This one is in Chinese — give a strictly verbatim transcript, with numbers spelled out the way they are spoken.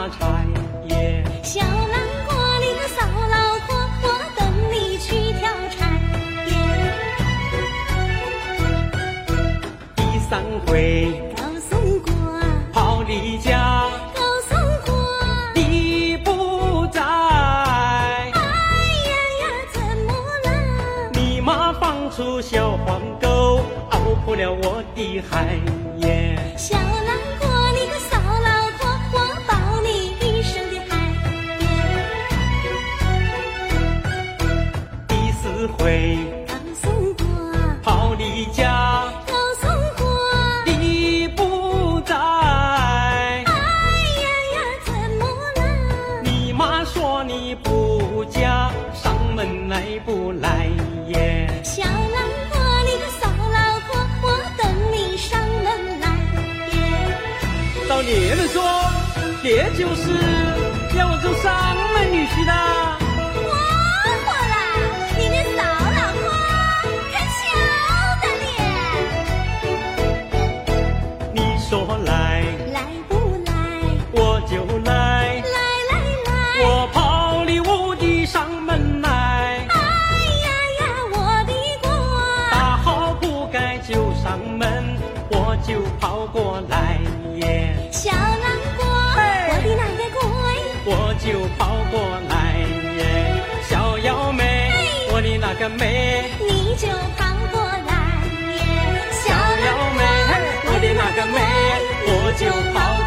拿柴耶。 小南瓜，你个骚老婆，我等你去挑柴耶。 第三回高松瓜， 跑离家， 高松瓜， 你不在。 哎呀呀，怎么了？ 你妈放出小黄狗，熬破了我的海耶。 小南瓜，你个骚老婆，我保你一生的海耶。 第四回高松瓜， 跑离家， 高松瓜， 你不在。 哎呀呀，怎么了？ 你妈说你不嫁，上门来不来耶？ 小南瓜，你个骚老婆，我等你上门来耶。 照爷们说，爷就是要我做上门女婿的。 我活啦，你个骚老婆，看巧的咧。 你说来， 来不来？ 我就来。 来来来。 我跑离我的上门来。 哎呀呀，我的瓜。 大好不该就上门，我就跑过来耶。 小南瓜，我的那个乖。 我就跑过来耶。小幺妹，我的那个妹。 你就跑过来耶。小小幺妹，我的那个妹，我就跑